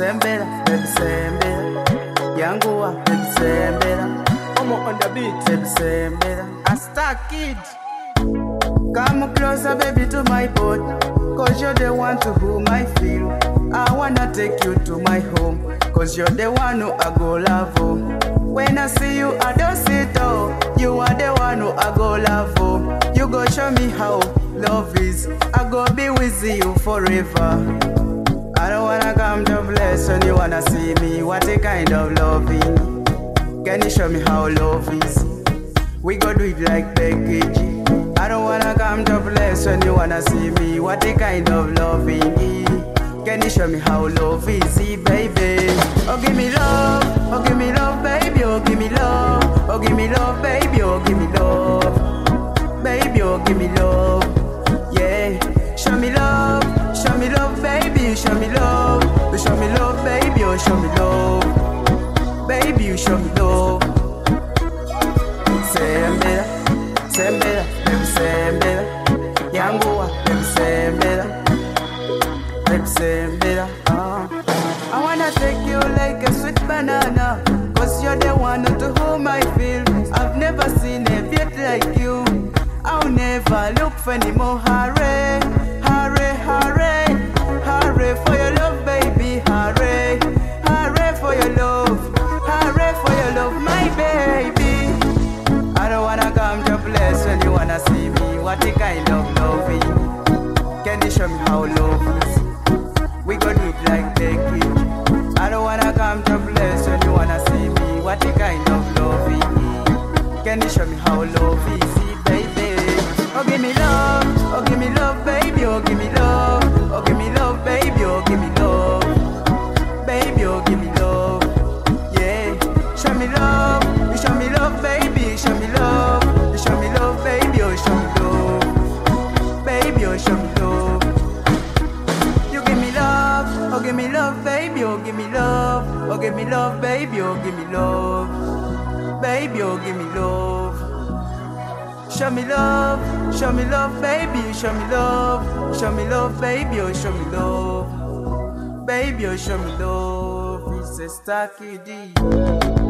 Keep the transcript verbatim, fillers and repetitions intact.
Sembera, baby sembera. Yanguwa, baby sembera. I'm on the beat. Baby sembera. I star kid. Come closer, baby, to my boat. Cause you're the one to whom I feel. I wanna take you to my home. Cause you're the one who I go love. Oh. When I see you, I don't sit down. You are the one who I go love. Oh. You go show me how love is. I go be with you forever. I don't wanna come to bless when you wanna see me. What a kind of loving. Can you show me how love is? We go do it like package. I don't wanna come to bless when you wanna see me. What a kind of loving. Can you show me how love is, baby? Oh, give me love. Oh, give me love, baby. Oh, give me love. Oh, give me love, baby. Oh, give me love. Baby, oh, give me love. Yeah. Show me love. Show me love, baby. Show me love. You show me love, baby. Oh, show me love. Baby, you show me love. Sembera, sembera, baby, sembera. Yanguwa, baby, sembera. Baby, sembera. Uh. I wanna take you like a sweet banana. Cause you're the one to whom I feel. I've never seen a bit like you. I'll never look for any more. Hurry, hurry, hurry. Hurry for your love, baby. Hurry, hurry for your love. Hurry for your love, my baby. I don't wanna come to place when you wanna see me. What a kind of loving. Can you show me how love is? We go do it like package. I don't wanna come to place when you wanna see me. What a kind of loving. Can you show me how love is, baby? Oh, give me love. Oh, give me love, baby. Oh, give me love. Oh, give me love, baby. Oh, give me love. Baby, oh, give me love. Yeah. Show me love. You show me love, baby. Show me love. You show me love, baby. Oh, show me love. Baby, oh, show me love. You give me love. Oh, give me love, baby. Oh, give me love. Oh, give me love, baby. Oh, give me love. Baby, oh, give me love. Show me love. Show me love, baby. Show me love. Show me love, baby. Oh, show me love. Baby, oh, show me love. It's a Star Kid.